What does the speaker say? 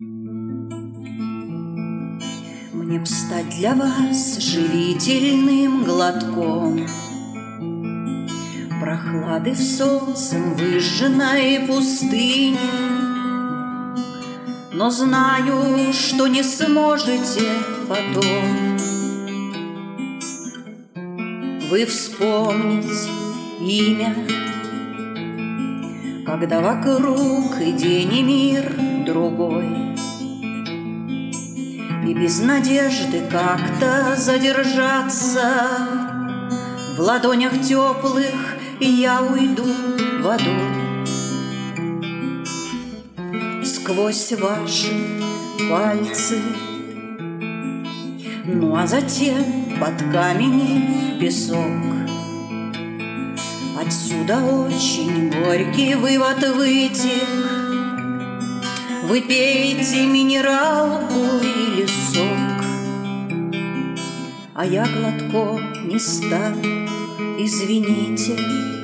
Мне б стать для вас живительным глотком прохлады в солнцем выжженной пустыне, но знаю, что не сможете потом вы вспомнить имя, когда вокруг и день, и мир другой, и без надежды как-то задержаться в ладонях теплых я уйду водой сквозь ваши пальцы, ну а затем под камень и в песок. Отсюда очень горький вывод вытек: вы пейте минералку или сок, а я глотком не стану, извините.